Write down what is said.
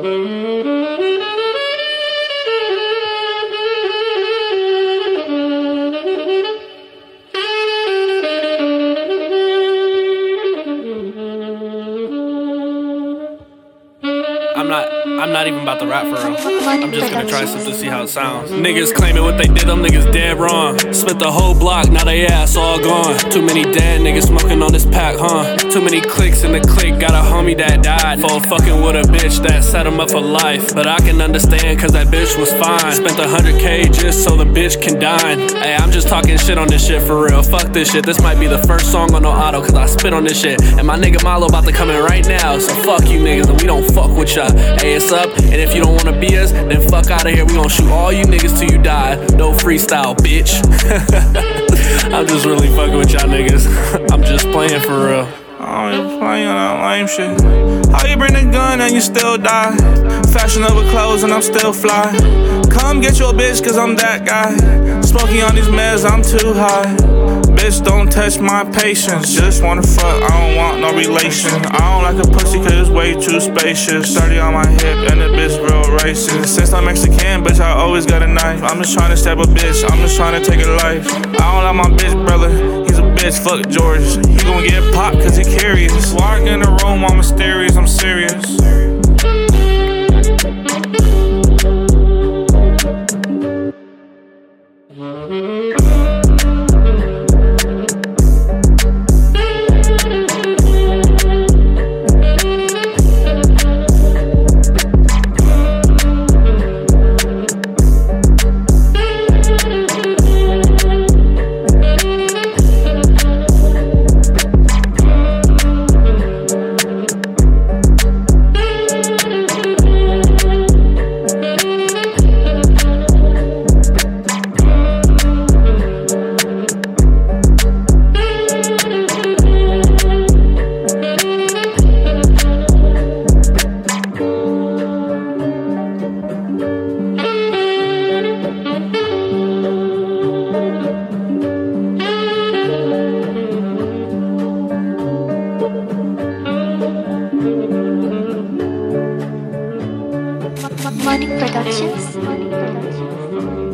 I'm not even about to rap for real. I'm just gonna try something to see how it sounds. Niggas claiming what they did, them niggas dead wrong. Spent the whole block, now they ass all gone. Too many dead niggas smoking on this pack, huh? Too many clicks in the clique, got a homie that died for fucking with a bitch that set him up for life. But I can understand cause that bitch was fine. Spent 100K just so the bitch can dine. Hey, I'm just talking shit on this shit for real. Fuck this shit, this might be the first song on no auto cause I spit on this shit. And my nigga Milo about to come in right now. So fuck you niggas and we don't fuck with ya. Hey, it's up, and if you don't wanna be us, then fuck out of here. We gon' shoot all you niggas till you die. No freestyle, bitch. I'm just really fucking with y'all niggas. I'm just playing for real. I don't even play on that lame shit. How you bring the gun and you still die? Fashionable clothes and I'm still fly. Come get your bitch cause I'm that guy. Smoking on these meds, I'm too high. Bitch, don't touch my patience. Just wanna fuck, I don't want no relation. I don't like a pussy cause it's way too spacious. 30 on my hip and the bitch real racist. Since I'm Mexican, bitch, I always got a knife. I'm just trying to stab a bitch, I'm just trying to take her life. I don't like my bitch brother, he's a bitch, fuck George. He gon' get popped cause he curious. Walk in the room, I'm mysterious, I'm serious. Morning Productions.